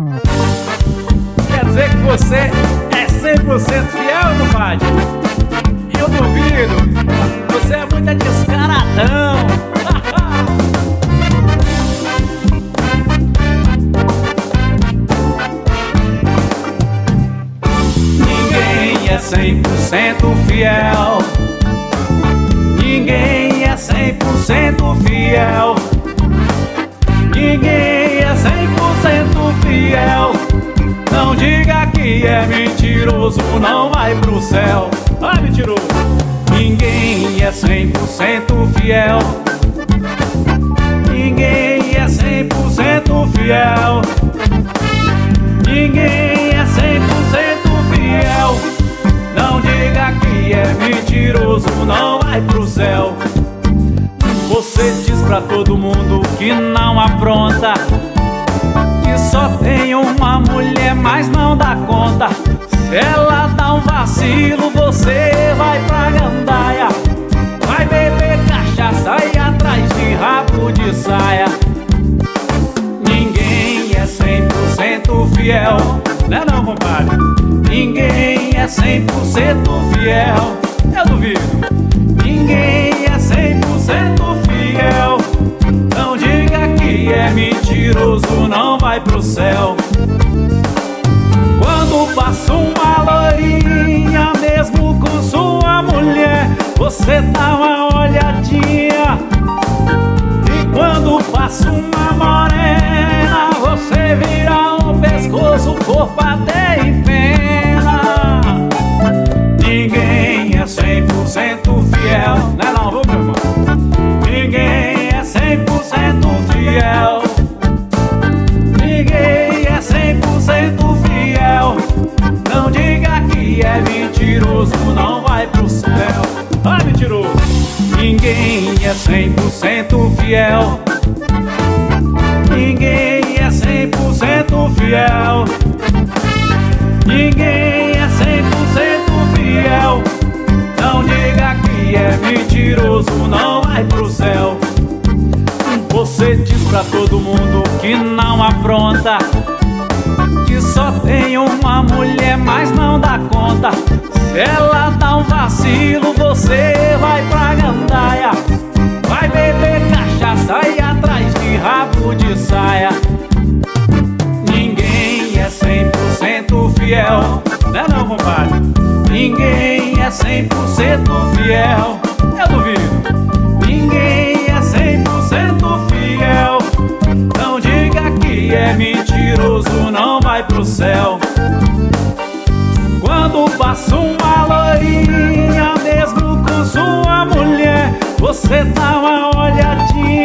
Quer dizer que você é 100% fiel, compadre? Eu duvido, você é muito descaradão. Ninguém é 100% fiel. Ninguém é 100% fiel. Ninguém é 100% fiel. Não diga que é mentiroso, não vai pro céu. Ai, mentiroso! Ninguém é 100% fiel. Ninguém é 100% fiel. Ninguém é 100% fiel. Não diga que é mentiroso, não vai pro céu. Você diz pra todo mundo que não apronta, que só tem uma mulher, mas não dá conta. Se ela dá um vacilo, você vai pra gandaia, vai beber cachaça e atrás de rabo de saia. Ninguém é 100% fiel, né não, compadre? Ninguém é 100% fiel, eu duvido. Ninguém é 100% fiel. Não diga que é mentiroso, não vai pro céu. Quando passa uma loirinha, mesmo com sua mulher, você dá uma olhadinha. E quando passa uma morena, você vira o pescoço, o corpo até empena. Ninguém é 100% fiel, né não, viu, meu irmão? Ninguém é 100% fiel. Ninguém é 100% fiel. Não diga que é mentiroso, não vai pro céu. Ai, mentiroso! Ninguém é 100% fiel. Ninguém é 100% fiel. Ninguém é 100% fiel. Não diga que é mentiroso, não vai pro céu. Você diz pra todo mundo que não apronta, que só tem uma mulher, mas não dá conta. Se ela dá um vacilo, você vai pra gandaia, vai beber cachaça e atrás de rabo de saia. Ninguém é 100% fiel, né não, compadre? Ninguém é 100% fiel, eu duvido. Ninguém é 100% fiel. Não diga que é mentiroso, não vai pro céu. Quando passa uma loirinha, mesmo com sua mulher, você dá uma olhadinha.